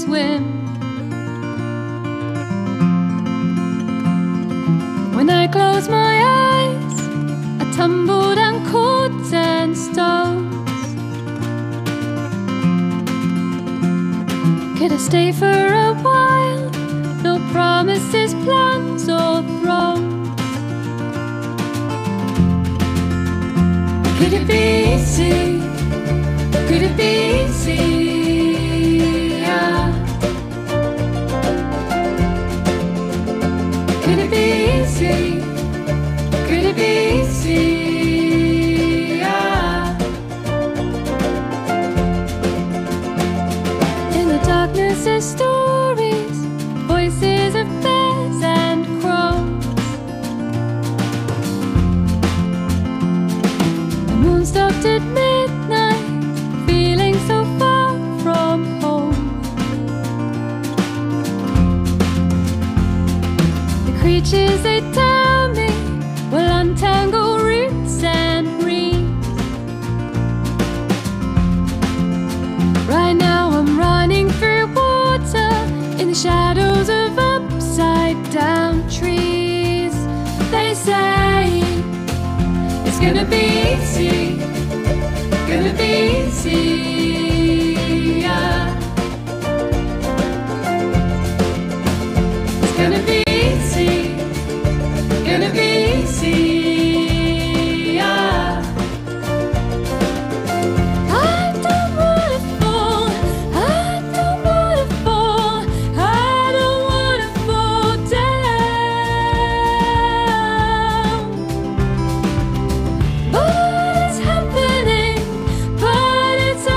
swim. When I close my eyes, I tumble down cords and stones. Could I stay for a while? No promises, plans or thrones. Could it be easy? Could it be easy? Yeah. Could it be easy? Could it be easy? Yeah. In the darkness there's stories, voices of bears and crows. The moon stopped at midnight, feeling so far from home. The creatures they tell me will untangle roots and reeds. Right now I'm running through water in the shadows of upside down trees. They say it's gonna be easy, gonna be easy. Yeah. It's gonna be easy, gonna be easy. Yeah. I don't wanna fall, I don't wanna fall, I don't wanna fall down. But it's happening, but it's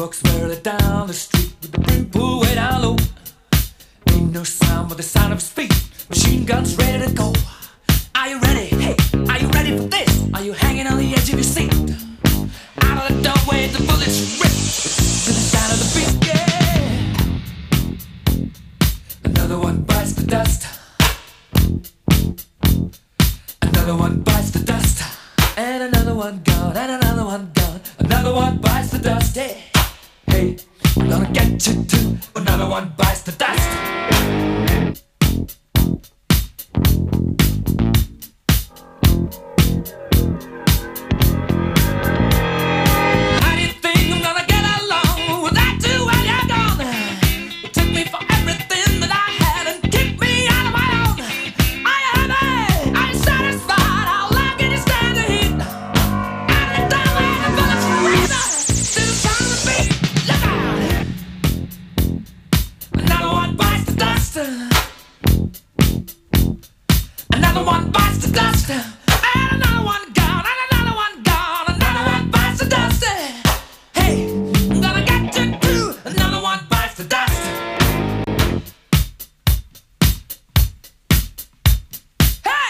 folks barely down the street with the brim pulled way down low. Ain't no sound but the sound of speed. Machine guns ready to go. Are you ready? Hey, are you ready for this? Are you hanging on the edge of your seat? Out of the doorway, the bullets rip to the sound of the beat. Yeah. Another one bites the dust. Another one bites the dust. And another one gone. And another one gone. Another one bites the dust. Hey, hey, I'm gonna get you too. Another one bites the dust. Another one bites the dust, and another one gone, and another one gone, another one bites the dust. Hey, I'm gonna get you too. Another one bites the dust. Hey,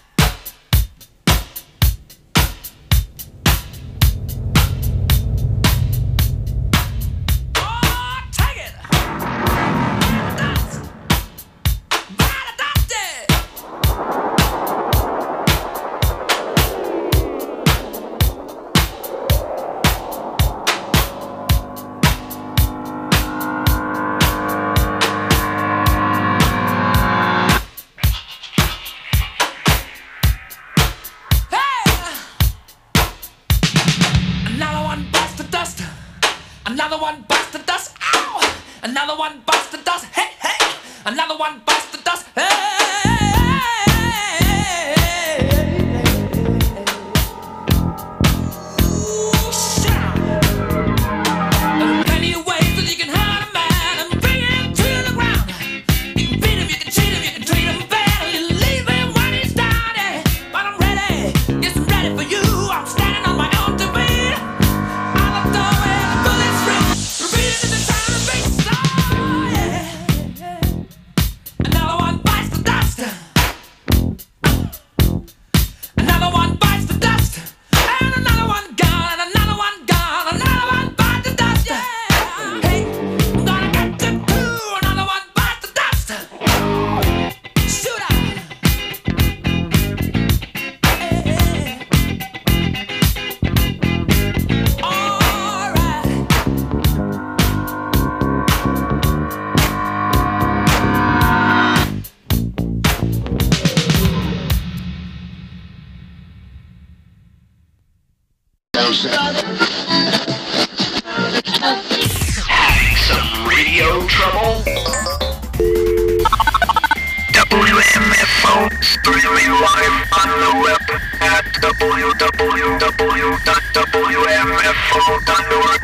oh, take it. Dust. Bite the dust. Another one bites the dust. Ow! Another one bites the dust. Hey, hey! Another one bites the dust. Hey! Ooh, shout! There are plenty of ways that you can hurt a man and bring him to the ground. You can beat him, you can cheat him, you can treat him bad, or you leave him when he's down. Yeah. But I'm ready, yes, I'm ready for you. I'm standing on my own to beat. Having some radio trouble? WMFO streaming live on the web at www.wmfo.org.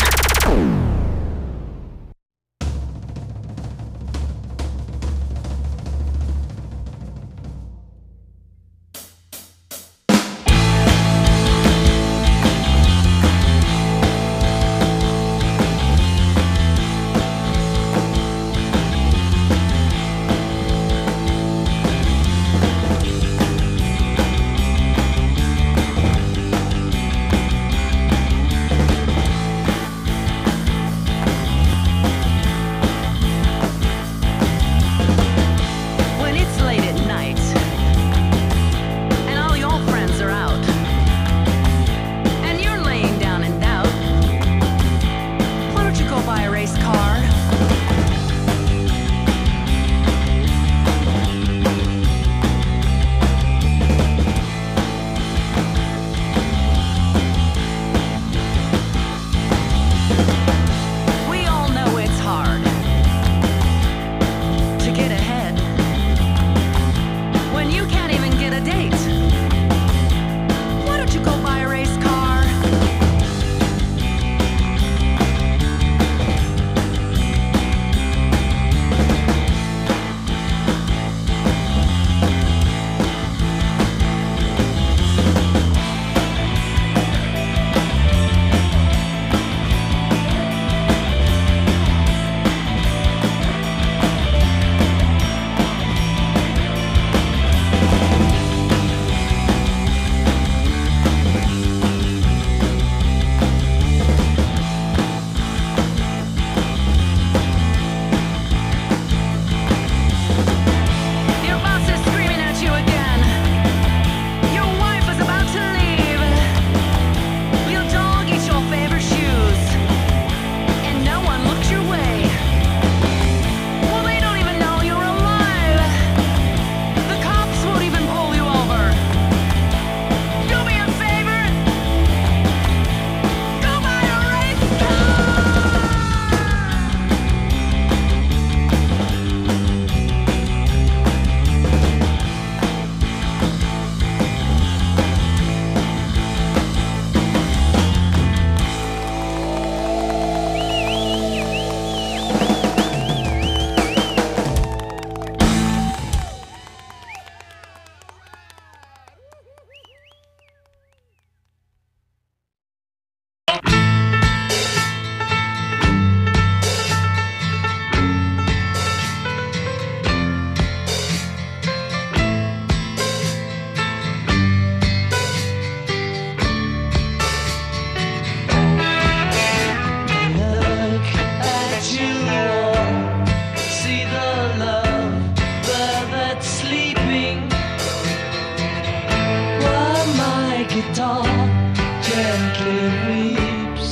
gently weeps.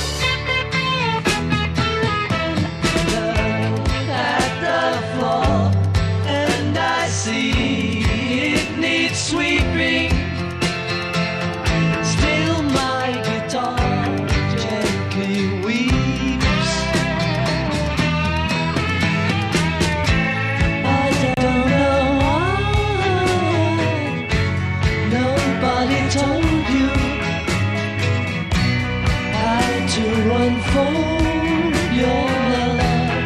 Look at the floor, and I see it needs sweeping. Still my guitar gently weeps. I don't know why nobody told you how to unfold your love.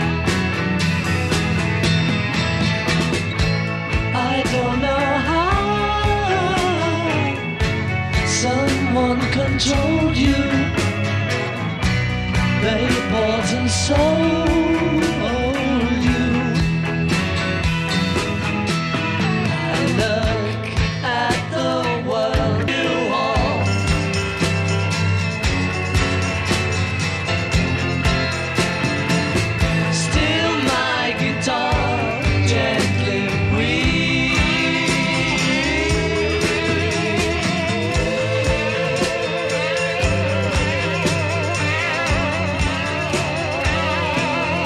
I don't know how someone controlled you. They bought and sold you. I look at the world you hold. Still my guitar gently weeps.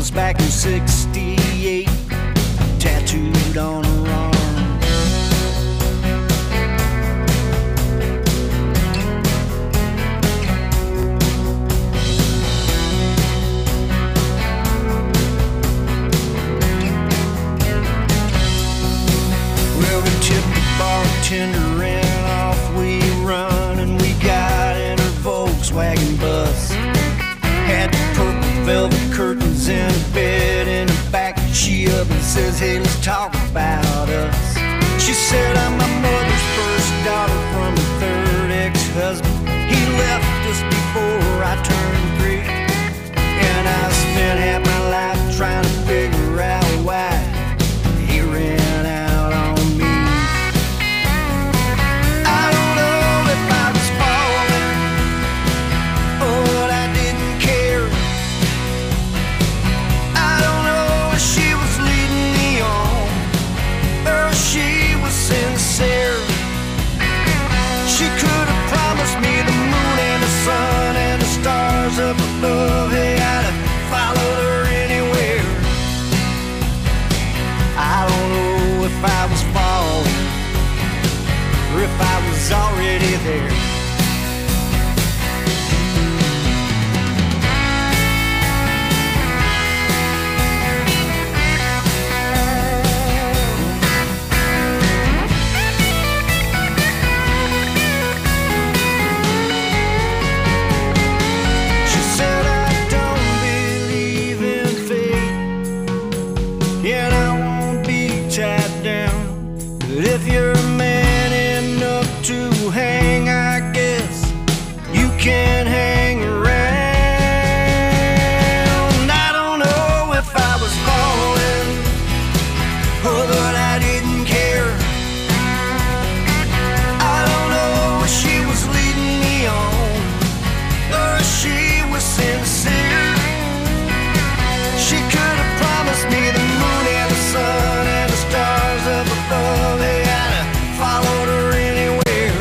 was back in '68, tattooed on her arm. Well, we tipped the bartender and off we run, and we got in her Volkswagen bus. Had the purple velvet curtains in the bed in the back. She up and says, hey, let's talk about us. She said, I'm my mother's first daughter from a third ex-husband. He left us before I turned 3, and I spent half my life trying to figure out why he ran out on me. I don't know if I was falling or what I didn't care. I don't know if she was leading me on or if she was sincere. She could have promised me the moon and the sun and the stars up above. Hey, I'd have followed her anywhere. I don't know if I was falling or if I was already there. She said, I don't believe in fate, and I won't be tied down. But if you're man enough to hang, I guess you can hang around. I don't know if I was falling or that I didn't care. I don't know if she was leading me on or if she was sincere. She could have promised me the moon and the sun and the stars up above. Hey, I'd have followed her anywhere.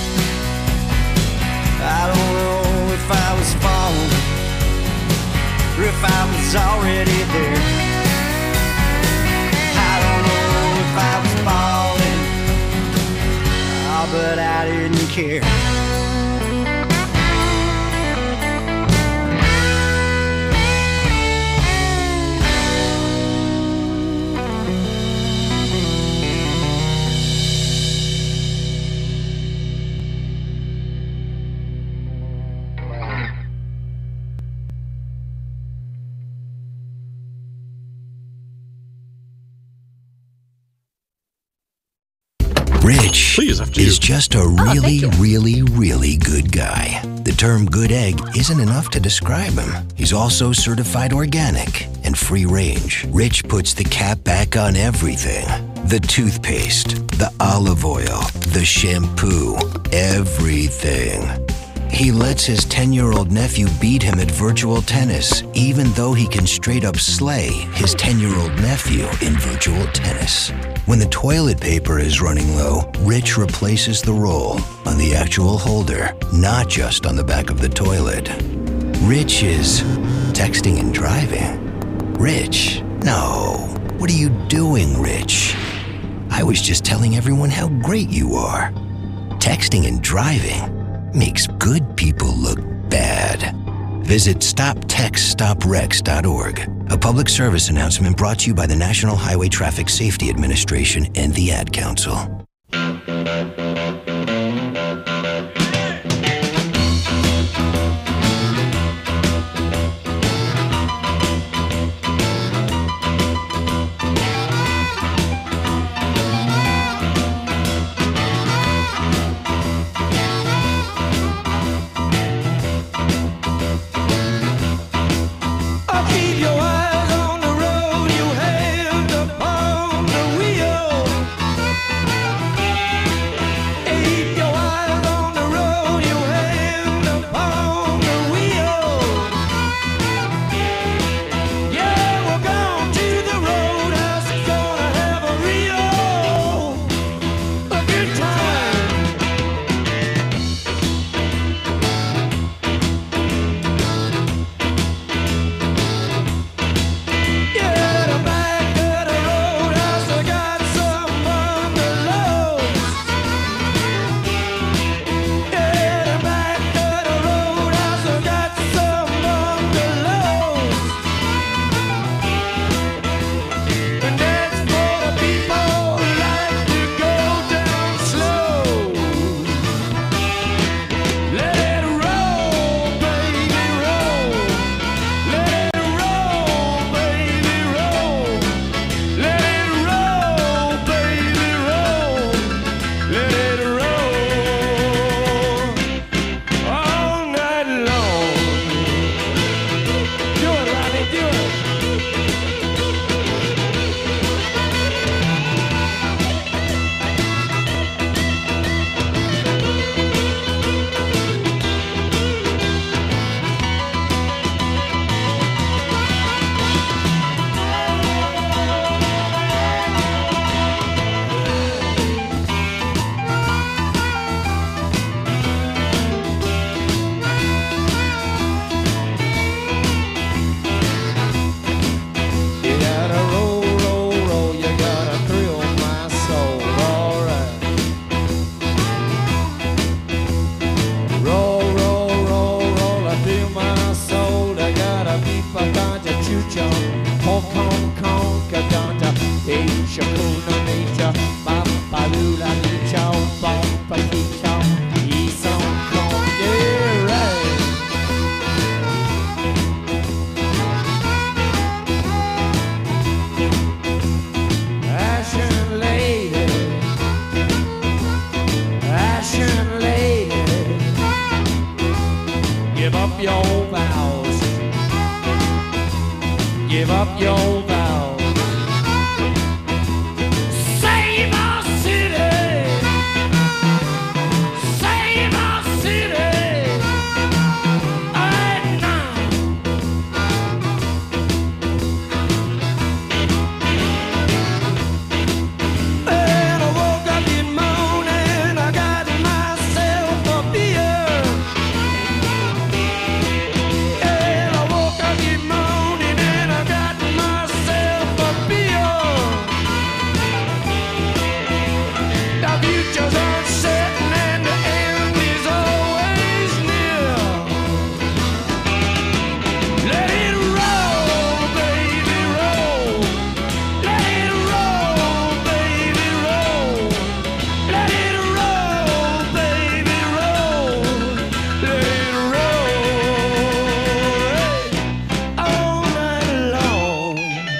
I don't know if I was falling or if I was already there. I don't know if I was falling, oh, but I didn't care. Rich Please, after you. is just a really, really, really good guy. The term good egg isn't enough to describe him. He's also certified organic and free range. Rich puts the cap back on everything. The toothpaste, the olive oil, the shampoo, everything. He lets his 10-year-old nephew beat him at virtual tennis, even though he can straight up slay his 10-year-old nephew in virtual tennis. When the toilet paper is running low, Rich replaces the roll on the actual holder, not just on the back of the toilet. Rich is texting and driving. Rich? No. What are you doing, Rich? I was just telling everyone how great you are. Texting and driving makes good people look bad. Visit StopTextStopWrecks.org. A public service announcement brought to you by the National Highway Traffic Safety Administration and the Ad Council. I'll keep your eyes on the road, your hand upon the wheel. Hakuna Matata, Paparula, Nichao, Bomba, Kichao, Isong, Kong, yeah, right. Ashen lady, give up your vows, give up your vows. Save our city, save our city, right now. And I woke up this morning, I got myself a beer. And I woke up this morning and I got myself a beer. The future's uncertain and the end is always near. Let it roll, baby, roll. Let it roll, baby, roll. Let it roll, baby, roll. Let it roll all night long.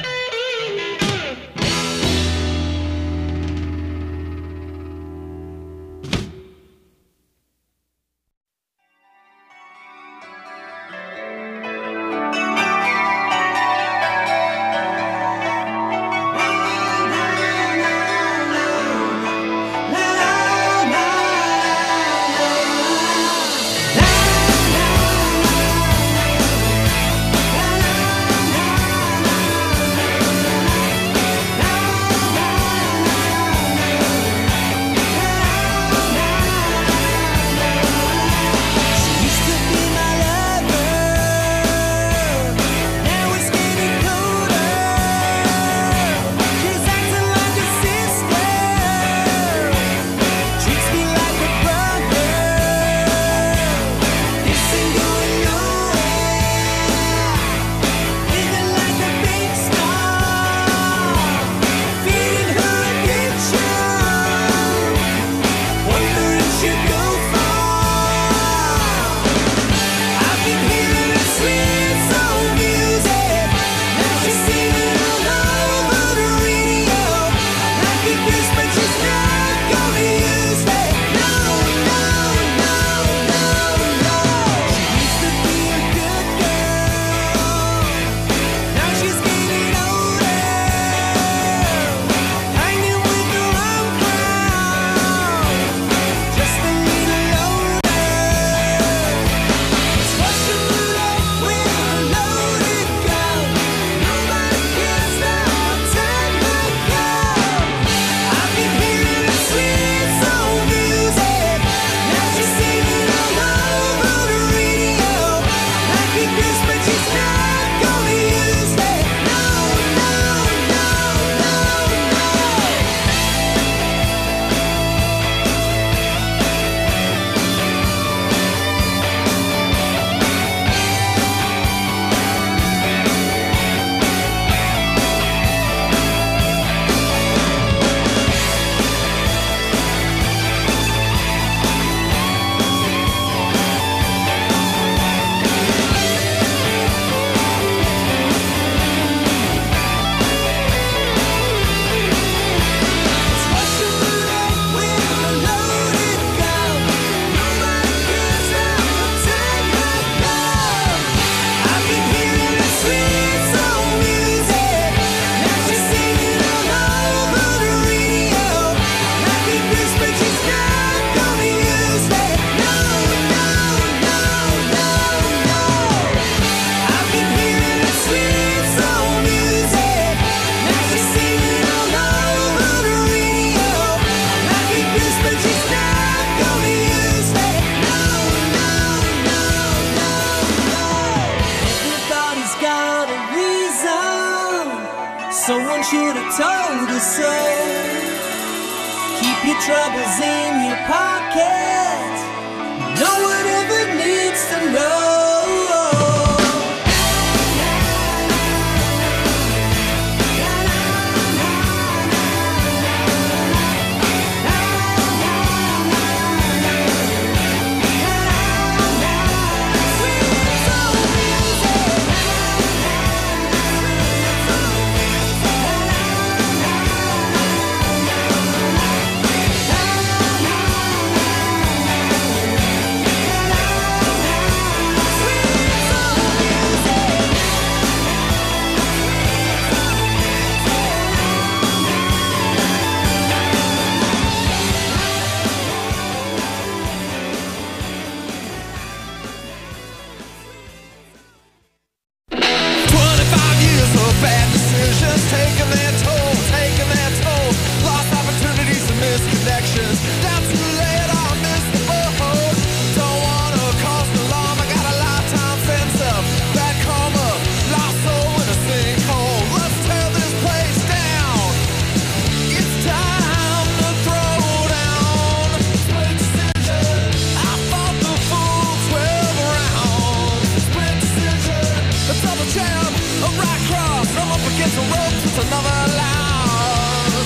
Used to be my lover, now it's getting colder. She's acting like a sister, treats me like a brother. This ain't going nowhere, living like a big star, feeding her addiction, wonder if she'd go far. I've been hearing her sweet soul music, now she's singing all over the radio. Like a kiss, but she's not gonna use it. No, no, no, no, no. She used to be a good girl, now she's getting older, hanging with the wrong crowd, just a little older. Rushing through life with a loaded gun, nobody cares now what time might come. I've been hearing her sweet soul music, now she's singing all over the radio. Like a kiss, but she's not gonna use it. No, no, no, no, no. Rushing through life with a loaded gun, nobody cares now what time might come. I've been hearing her sweet soul music, now she's singing all over the radio. Like a kiss, but she's not gonna use it. No, no, no, no, no. I've been hearing her sweet soul music, now she's singing all over the radio. Like a kiss, but she's not gonna use it. No, no, no, no, no. Everybody's got a reason, someone should have told us so. Keep your troubles in your pocket, no one ever needs to know. another loss.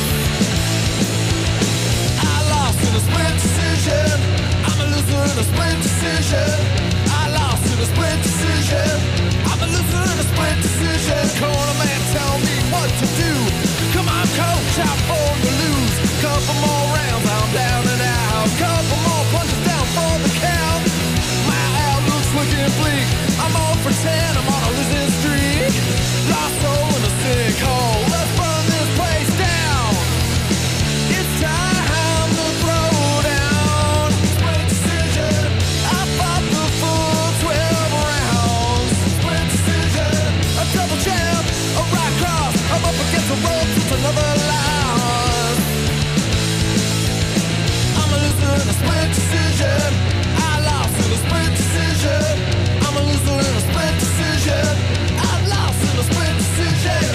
I lost in a split decision. I'm a loser in a split decision. I lost in a split decision. I'm a loser in a split decision. Corner man, tell me what to do. Come on, coach, I'm born to lose. Couple more rounds, I'm down and out. Couple more punches down for the count. My outlook's looking bleak. I'm all for 10, I'm on a losing streak. Lost soul in a sinkhole. Let's burn this place down. It's time to throw down. Split decision. I fought the full 12 rounds. Split decision. A double jab, a right cross. I'm up against the ropes. It's another loss. I'm a loser in a split decision. I lost in a split decision. I'm a loser in a split decision. I lost in a split decision.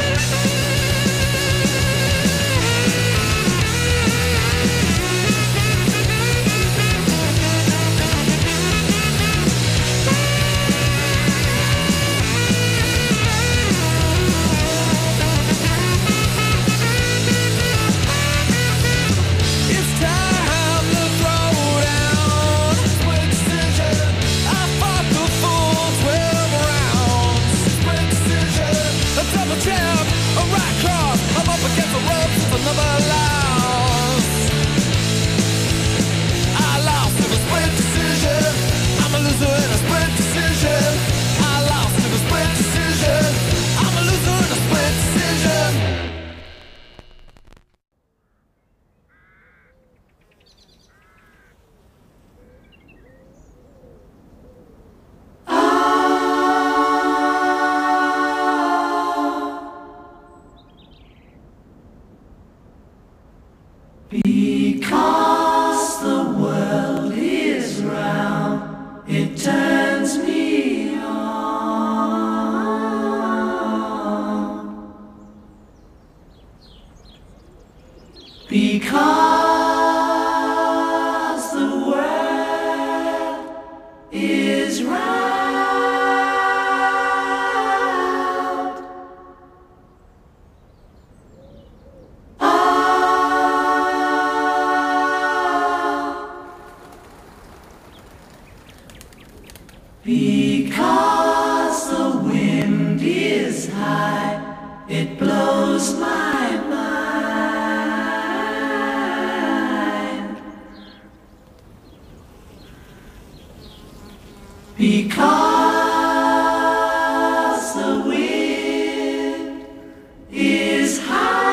It's time to throw down. Split decision. I fought the full 12 rounds. Split decision. A double jab, a right cross. I'm up against the ropes. It's another loss. I lost in a split decision. I'm a loser in a split decision. I lost in a split decision. I'm a loser in a split decision. Because the world is round, it turns me on. Because the world is round. Because the wind is high, it blows my mind. Because the wind is high.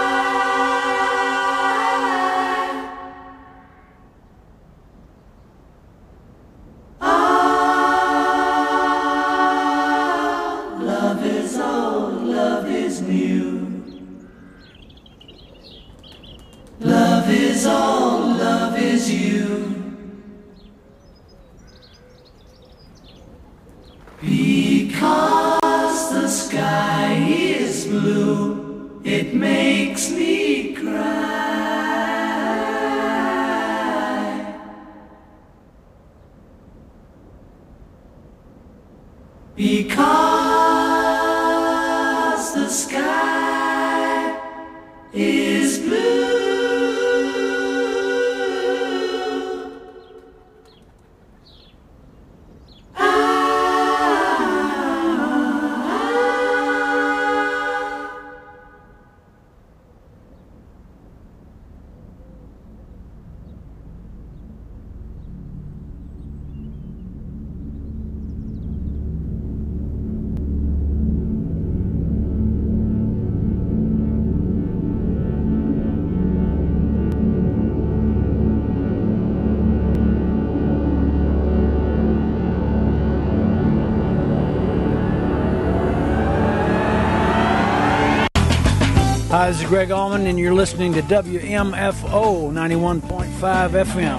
Love is old, love is new. Love is all, love is you. Because the sky is blue, it makes me cry. Because the sky is blue. Hi, this is Greg Allman, and you're listening to WMFO 91.5 FM.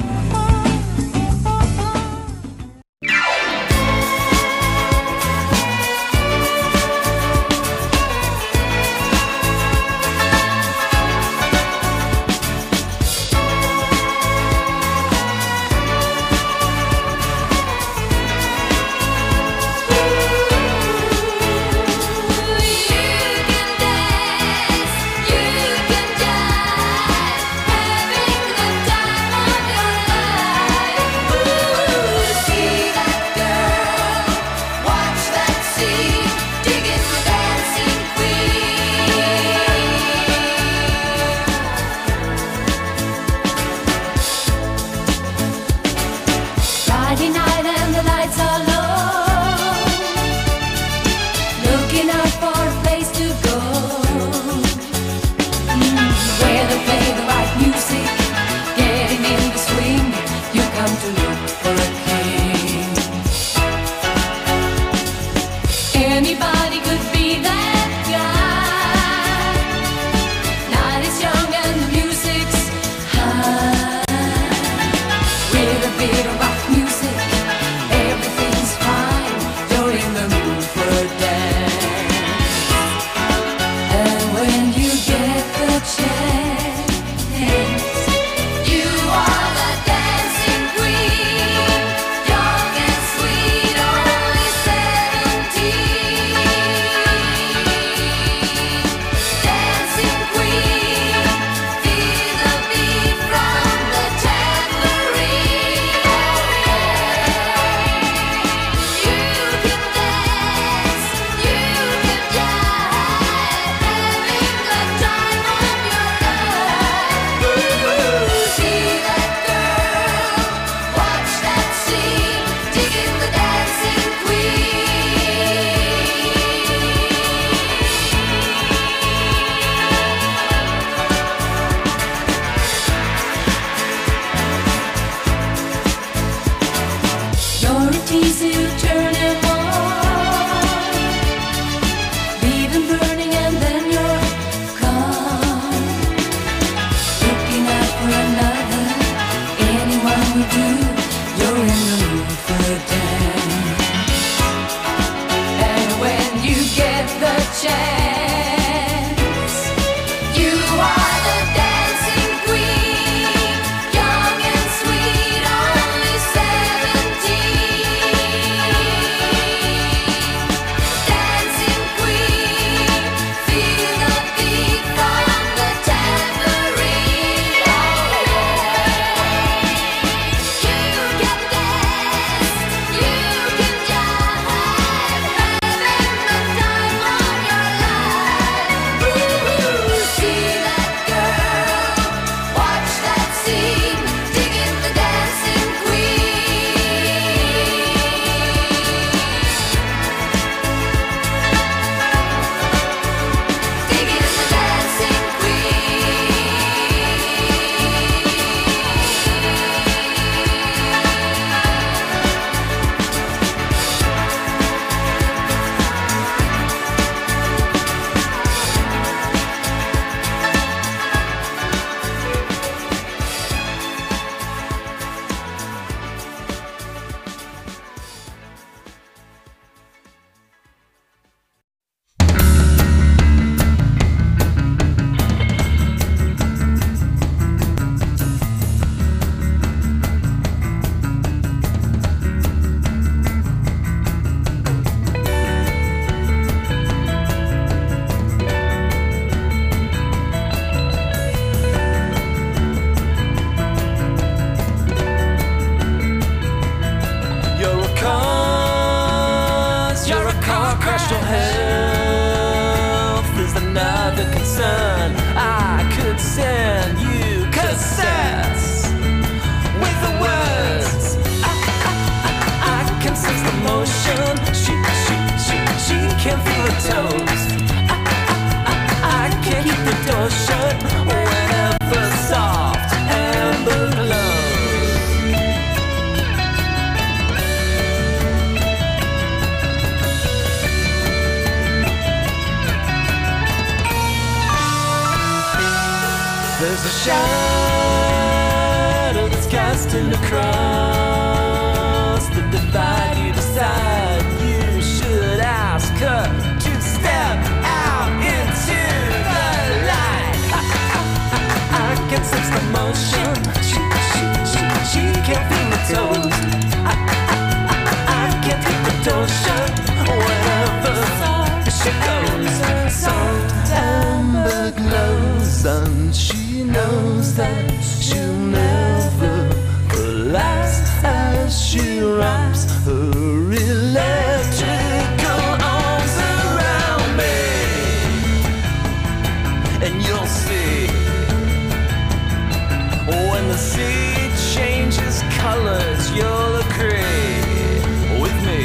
You can dance. toes. I can't keep the door shut whenever soft amber glows. There's a shadow that's casting across the divide. You decide you should ask her to step out into the light. I can sense the motion. She can't feel my toes. I can't keep the door shut whenever she goes. Soft amber glows, and she knows that she'll never collapse as she wraps her electrical arms around me. And you'll see when the sea changes colors, you'll agree with me.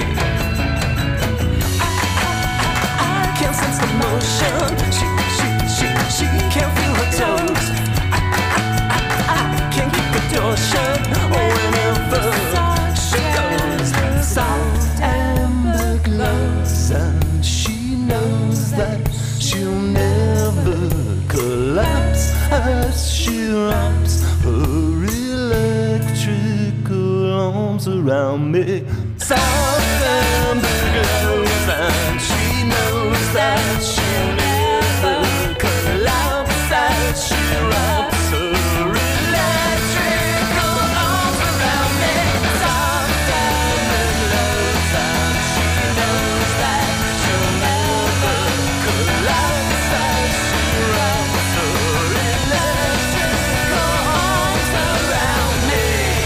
I can't sense the motion. She can't feel her toes. I can't keep the door shut whenever she goes. Soft amber glows, and she knows that she'll never collapse as she wraps her electrical arms around me. Soft amber glows, and she knows that she'll never collapse as she wraps her electrical arms around me. Soft amber glows, and she knows that she'll never collapse as she wraps her electrical arms around me.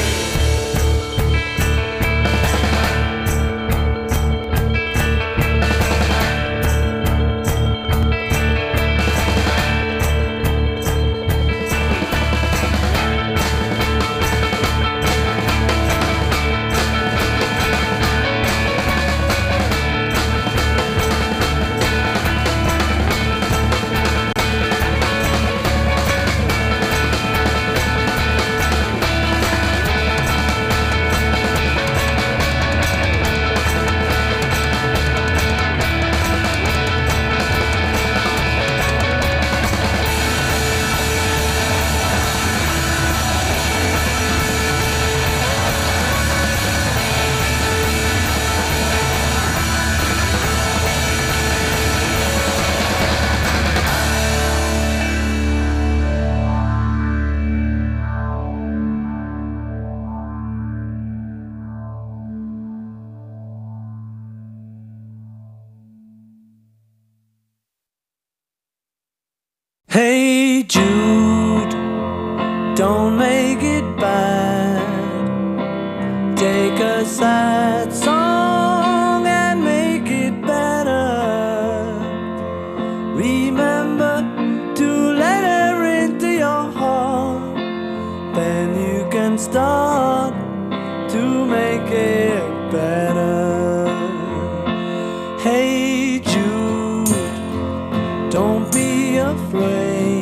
Hey Jude, don't make it bad. Take a sad song and make it better. Remember to let her into your heart. Then you can start to make it better. Hey Jude, don't be afraid.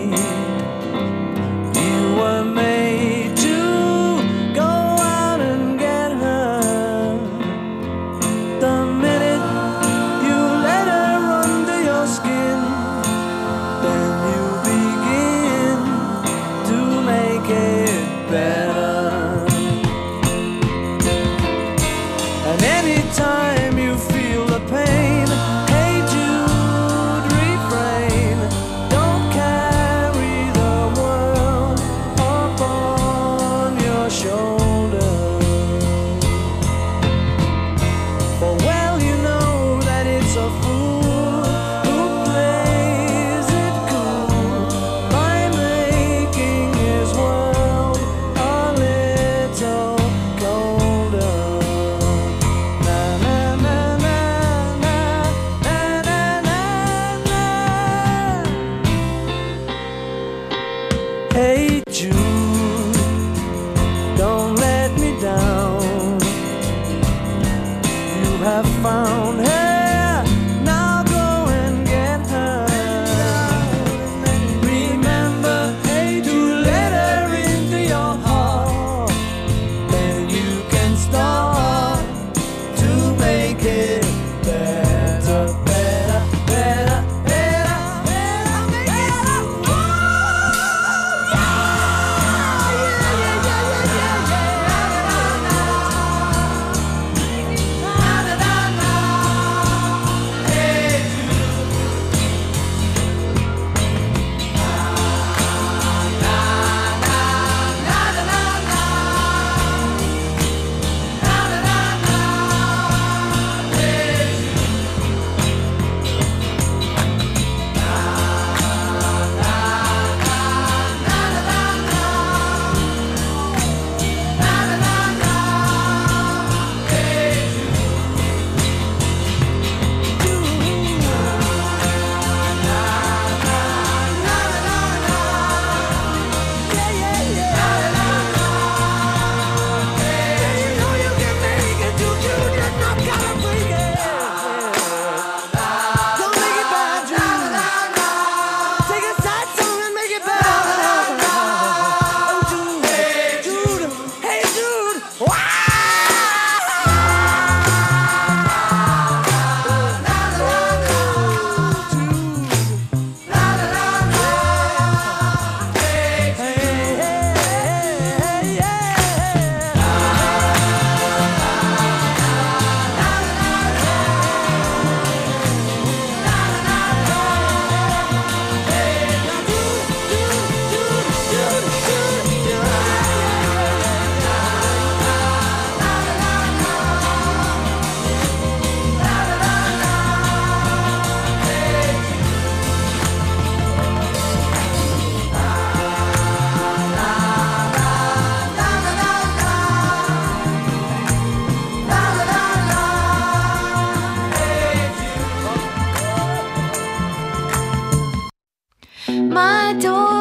My door